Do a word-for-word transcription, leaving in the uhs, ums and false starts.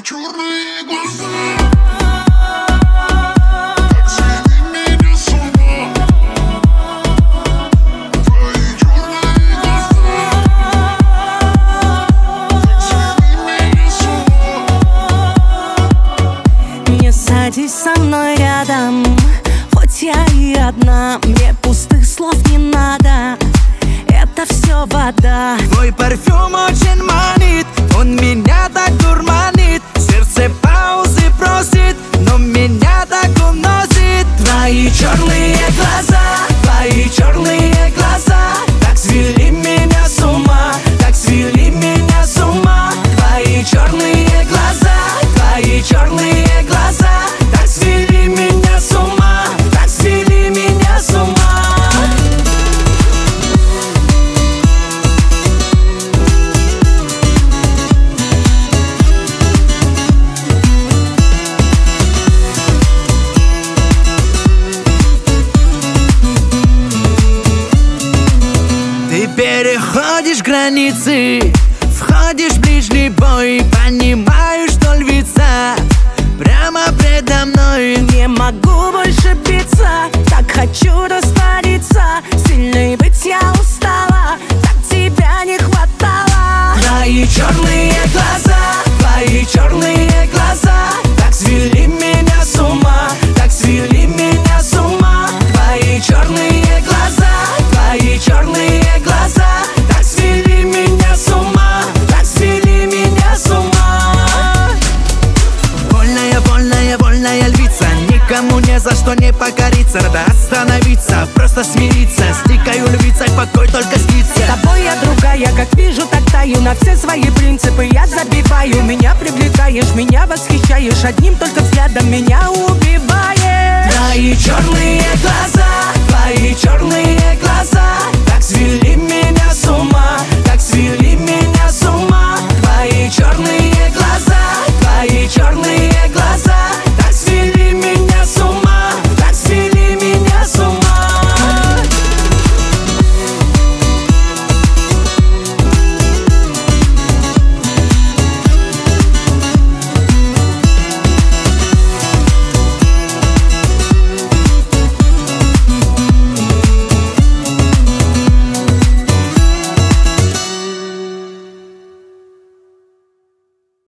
черные глаза. Садись со мной рядом, хоть я и одна. Мне пустых слов не надо, это все вода. Твой парфюм очень манит, он меня так дурманит. Сердце паузы просит, но меня так уносит. Твои черные глаза, твои черные глаза так свели меня с ума, так свели меня с ума. Твои черные глаза, твои черные глаза так свели меня с ума, так свели меня с ума. Ты переходишь границы, входишь в ближний бой, понимаешь, что львица прямо предо мной. Не могу больше биться, так хочу раствориться. Сильной быть я устала, так тебя не хватало. Твои черные глаза, твои черные глаза так свели меня с ума, так свели меня с ума. Твои черные глаза, твои черные глаза так свели меня с ума, так свели меня с ума. Вольная, вольная, вольная львица, никому ни за что не покориться. Надо остановиться, просто смириться. С дикою львицей покой только снится. С тобой я другая, как вижу, так таю. На все свои принципы я забиваю. Меня привлекаешь, меня восхищаешь. Одним только взглядом меня убиваешь. Твои черные глаза, твои черные